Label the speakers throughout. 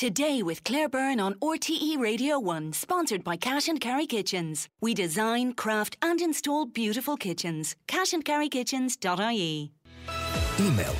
Speaker 1: Today with Claire Byrne on RTE Radio 1, sponsored by Cash and Carry Kitchens. We design, craft and install beautiful kitchens. cashandcarrykitchens.ie.
Speaker 2: Email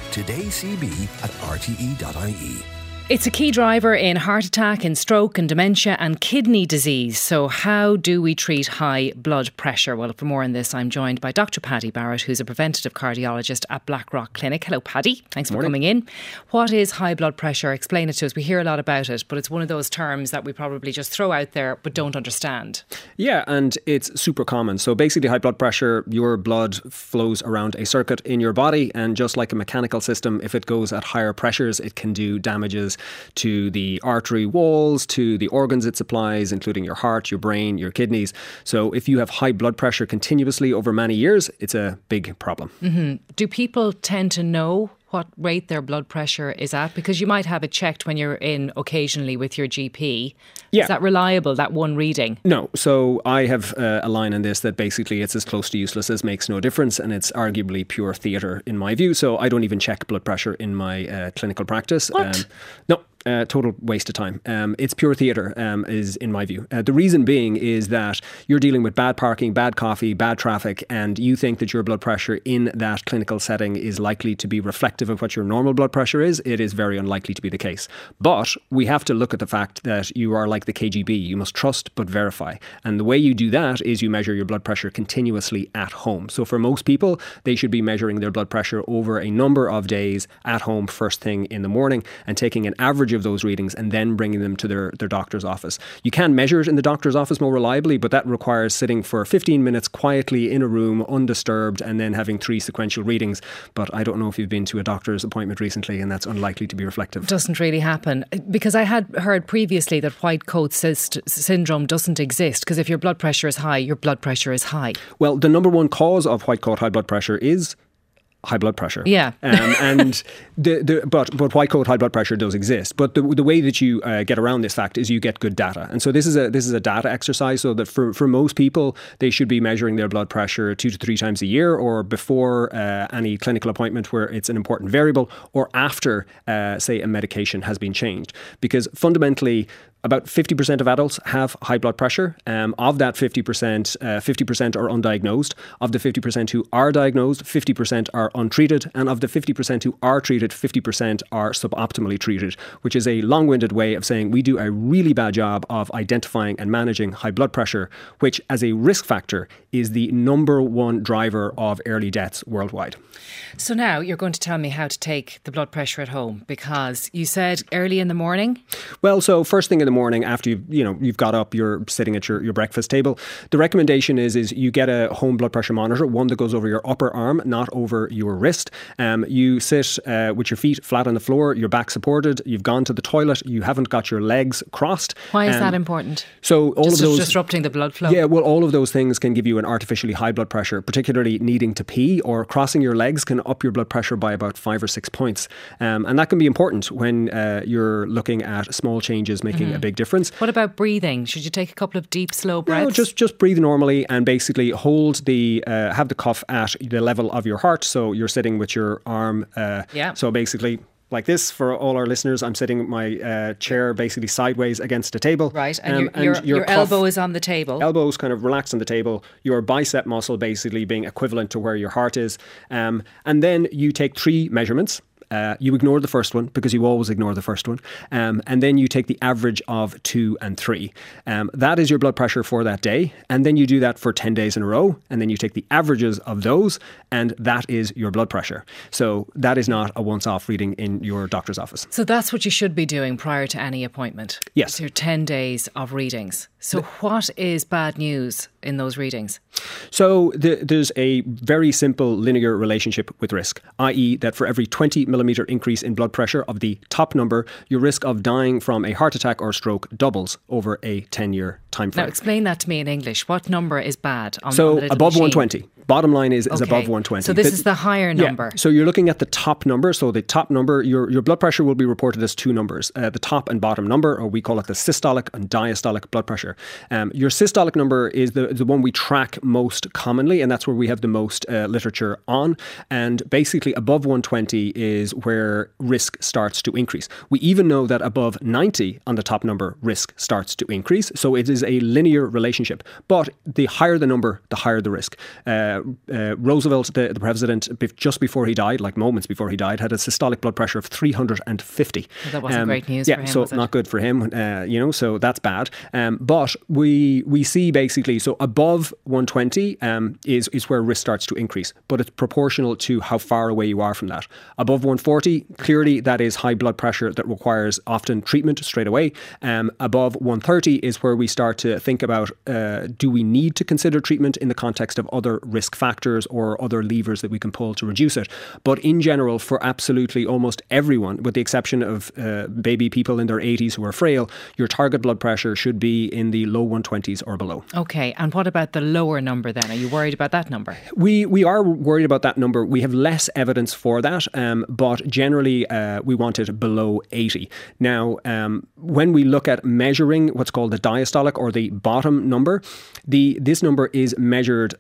Speaker 2: todaycb@rte.ie.
Speaker 3: It's a key driver in heart attack, in stroke and dementia and kidney disease. So how do we treat high blood pressure? Well, for more on this, I'm joined by Dr. Paddy Barrett, who's a preventative cardiologist at Blackrock Clinic. Hello, Paddy. Thanks for coming in. What is high blood pressure? Explain it to us. We hear a lot about it, but it's one of those terms that we probably just throw out there but don't understand.
Speaker 4: Yeah, and it's super common. So basically high blood pressure, your blood flows around a circuit in your body, and just like a mechanical system, if it goes at higher pressures, it can do damages to the artery walls, to the organs it supplies, including your heart, your brain, your kidneys. So if you have high blood pressure continuously over many years, it's a big problem.
Speaker 3: Mm-hmm. Do people tend to know what rate their blood pressure is at? Because you might have it checked when you're in occasionally with your GP.
Speaker 4: Yeah.
Speaker 3: Is that reliable, that one reading?
Speaker 4: No. So I have a line on this that basically it's as close to useless as makes no difference, and it's arguably pure theatre in my view. So I don't even check blood pressure in my clinical practice.
Speaker 3: What?
Speaker 4: No. Total waste of time. It's pure theatre, is in my view. The reason being is that you're dealing with bad parking, bad coffee, bad traffic, and you think that your blood pressure in that clinical setting is likely to be reflective of what your normal blood pressure is. It is very unlikely to be the case. But we have to look at the fact that you are like the KGB. You must trust but verify. And the way you do that is you measure your blood pressure continuously at home. So for most people, they should be measuring their blood pressure over a number of days at home first thing in the morning and taking an average of those readings and then bringing them to their doctor's office. You can measure it in the doctor's office more reliably, but that requires sitting for 15 minutes quietly in a room undisturbed and then having 3 sequential readings. But I don't know if you've been to a doctor's appointment recently, and that's unlikely to be reflective.
Speaker 3: Doesn't really happen, because I had heard previously that white coat syndrome doesn't exist, because if your blood pressure is high, your blood pressure is high.
Speaker 4: Well, the number one cause of white coat high blood pressure is high blood pressure.
Speaker 3: Yeah.
Speaker 4: And but white coat high blood pressure does exist. But the way that you get around this fact is you get good data. And so this is a data exercise, so that for most people, they should be measuring their blood pressure 2 to 3 times a year, or before any clinical appointment where it's an important variable, or after, say, a medication has been changed. Because fundamentally, about 50% of adults have high blood pressure. Of that 50%, 50% are undiagnosed. Of the 50% who are diagnosed, 50% are untreated. And of the 50% who are treated, 50% are suboptimally treated, which is a long-winded way of saying we do a really bad job of identifying and managing high blood pressure, which as a risk factor is the number one driver of early deaths worldwide.
Speaker 3: So now you're going to tell me how to take the blood pressure at home, because you said early in the morning?
Speaker 4: Well, so first thing in the morning after you've got up, you're sitting at your breakfast table. The recommendation is you get a home blood pressure monitor, one that goes over your upper arm, not over your wrist. You sit with your feet flat on the floor, your back supported, you've gone to the toilet, you haven't got your legs crossed.
Speaker 3: Why is that important?
Speaker 4: So all of those
Speaker 3: disrupting the blood flow?
Speaker 4: Yeah, well, all of those things can give you an artificially high blood pressure, particularly needing to pee or crossing your legs can up your blood pressure by about 5 or 6 points. And that can be important when you're looking at small changes making a big difference.
Speaker 3: What about breathing? Should you take a couple of deep, slow breaths?
Speaker 4: No, just breathe normally and basically hold have the cuff at the level of your heart. So you're sitting with your arm. So basically, like this, for all our listeners, I'm sitting with my chair basically sideways against a table.
Speaker 3: Right, and your elbow is on the table.
Speaker 4: Elbow's kind of relaxed on the table. Your bicep muscle basically being equivalent to where your heart is. And then you take 3 measurements. You ignore the first one, because you always ignore the first one. And then you take the average of 2 and 3. That is your blood pressure for that day. And then you do that for 10 days in a row. And then you take the averages of those, and that is your blood pressure. So that is not a once-off reading in your doctor's office.
Speaker 3: So that's what you should be doing prior to any appointment?
Speaker 4: Yes.
Speaker 3: It's your 10 days of readings. So what is bad news in those readings?
Speaker 4: So there's a very simple linear relationship with risk, i.e. that for every 20 millimetre increase in blood pressure of the top number, your risk of dying from a heart attack or stroke doubles over a 10-year time frame.
Speaker 3: Now explain that to me in English. What number is bad?
Speaker 4: So above 120. Bottom line is above 120.
Speaker 3: So this is the higher number.
Speaker 4: Yeah. So you're looking at the top number. So the top number, your blood pressure will be reported as two numbers, the top and bottom number, or we call it the systolic and diastolic blood pressure. Your systolic number is the one we track most commonly, and that's where we have the most literature on. And basically above 120 is where risk starts to increase. We even know that above 90 on the top number, risk starts to increase. So it is a linear relationship. But the higher the number, the higher the risk. Roosevelt, the president, just before he died, like moments before he died, had a systolic blood pressure of 350.
Speaker 3: Well, that wasn't great news for him,
Speaker 4: so
Speaker 3: was it?
Speaker 4: Not good for him, so that's bad. But we see basically, so above 120 is where risk starts to increase, but it's proportional to how far away you are from that. Above 140, clearly that is high blood pressure that requires often treatment straight away. Above 130 is where we start to think about, do we need to consider treatment in the context of other risk factors or other levers that we can pull to reduce it. But in general, for absolutely almost everyone, with the exception of baby people in their 80s who are frail, your target blood pressure should be in the low 120s or below.
Speaker 3: Okay, and what about the lower number then? Are you worried about that number?
Speaker 4: We are worried about that number. We have less evidence for that, but generally we want it below 80. Now, when we look at measuring what's called the diastolic or the bottom number, this number is measured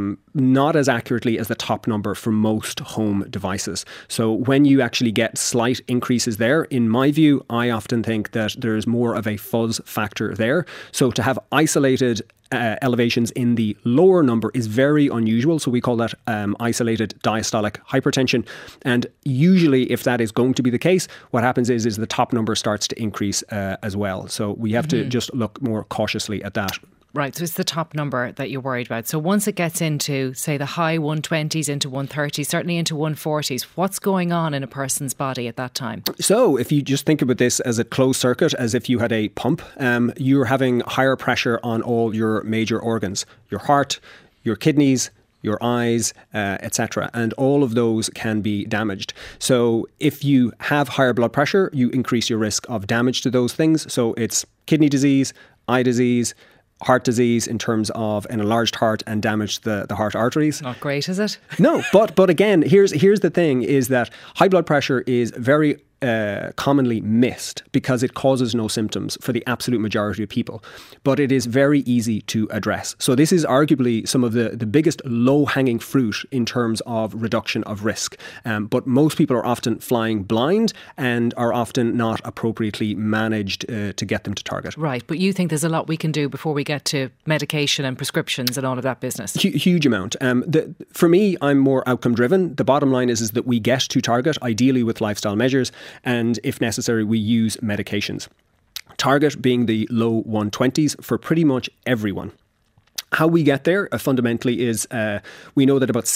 Speaker 4: not as accurately as the top number for most home devices. So when you actually get slight increases there, in my view, I often think that there's more of a fuzz factor there. So to have isolated elevations in the lower number is very unusual. So we call that isolated diastolic hypertension. And usually if that is going to be the case, what happens is the top number starts to increase as well. So we have to just look more cautiously at that.
Speaker 3: Right, so it's the top number that you're worried about. So once it gets into, say, the high 120s, into 130s, certainly into 140s, what's going on in a person's body at that time?
Speaker 4: So if you just think about this as a closed circuit, as if you had a pump, you're having higher pressure on all your major organs, your heart, your kidneys, your eyes, etc. And all of those can be damaged. So if you have higher blood pressure, you increase your risk of damage to those things. So it's kidney disease, eye disease, heart disease in terms of an enlarged heart and damage to the heart arteries.
Speaker 3: Not great, is it?
Speaker 4: No, but again, here's the thing is that high blood pressure is very commonly missed because it causes no symptoms for the absolute majority of people, but it is very easy to address. So this is arguably some of the biggest low-hanging fruit in terms of reduction of risk. But most people are often flying blind and are often not appropriately managed to get them to target.
Speaker 3: Right, but you think there's a lot we can do before we get to medication and prescriptions and all of that business?
Speaker 4: Huge amount. For me, I'm more outcome driven. The bottom line is that we get to target, ideally with lifestyle measures, and if necessary, we use medications. Target being the low 120s for pretty much everyone. How we get there fundamentally is we know that about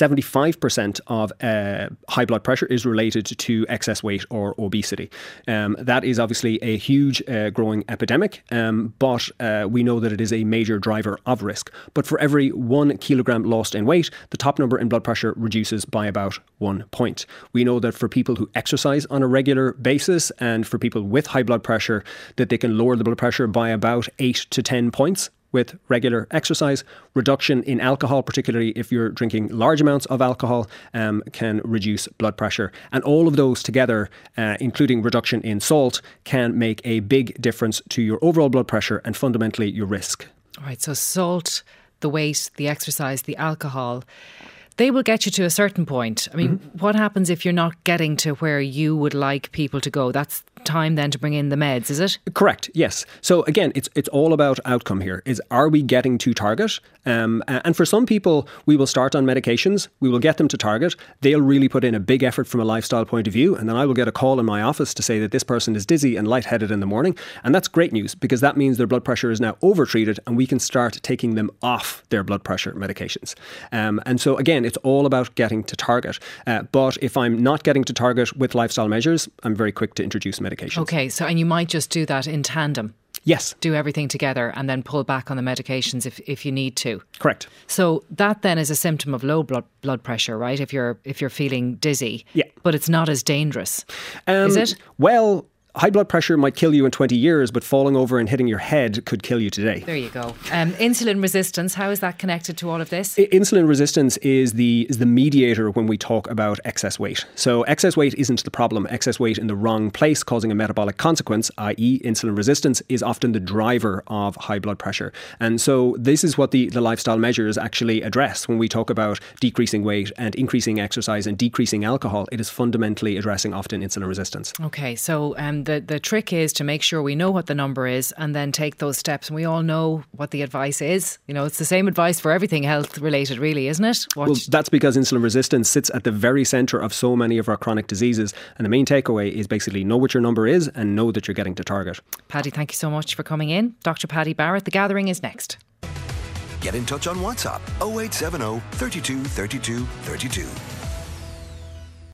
Speaker 4: 75% of high blood pressure is related to excess weight or obesity. That is obviously a huge growing epidemic, but we know that it is a major driver of risk. But for every 1 kilogram lost in weight, the top number in blood pressure reduces by about 1 point. We know that for people who exercise on a regular basis and for people with high blood pressure, that they can lower the blood pressure by about 8 to 10 points. With regular exercise. Reduction in alcohol, particularly if you're drinking large amounts of alcohol, can reduce blood pressure. And all of those together, including reduction in salt, can make a big difference to your overall blood pressure and fundamentally your risk.
Speaker 3: All right, so salt, the weight, the exercise, the alcohol, they will get you to a certain point. I mean, what happens if you're not getting to where you would like people to go? That's time then to bring in the meds, is it?
Speaker 4: Correct, yes. So again, it's all about outcome here. Are we getting to target? And for some people, we will start on medications. We will get them to target. They'll really put in a big effort from a lifestyle point of view. And then I will get a call in my office to say that this person is dizzy and lightheaded in the morning. And that's great news because that means their blood pressure is now overtreated and we can start taking them off their blood pressure medications. And so again, it's all about getting to target. But if I'm not getting to target with lifestyle measures, I'm very quick to introduce medications.
Speaker 3: Okay, so and you might just do that in tandem.
Speaker 4: Yes.
Speaker 3: Do everything together and then pull back on the medications if you need to.
Speaker 4: Correct.
Speaker 3: So that then is a symptom of low blood pressure, right? If you're feeling dizzy.
Speaker 4: Yeah.
Speaker 3: But it's not as dangerous, is it?
Speaker 4: Well, high blood pressure might kill you in 20 years, but falling over and hitting your head could kill you today.
Speaker 3: There you go. Insulin resistance, how is that connected to all of this?
Speaker 4: Insulin resistance is the mediator when we talk about excess weight. So excess weight isn't the problem. Excess weight in the wrong place causing a metabolic consequence, i.e. insulin resistance, is often the driver of high blood pressure. And so this is what the lifestyle measures actually address when we talk about decreasing weight and increasing exercise and decreasing alcohol. It is fundamentally addressing often insulin resistance.
Speaker 3: Okay, so the trick is to make sure we know what the number is and then take those steps. And we all know what the advice is. You know, it's the same advice for everything health related, really, isn't it?
Speaker 4: Well, that's because insulin resistance sits at the very centre of so many of our chronic diseases. And the main takeaway is basically know what your number is and know that you're getting to target.
Speaker 3: Paddy, thank you so much for coming in. Dr. Paddy Barrett, The Gathering is next.
Speaker 2: Get in touch on WhatsApp 0870 32 32 32.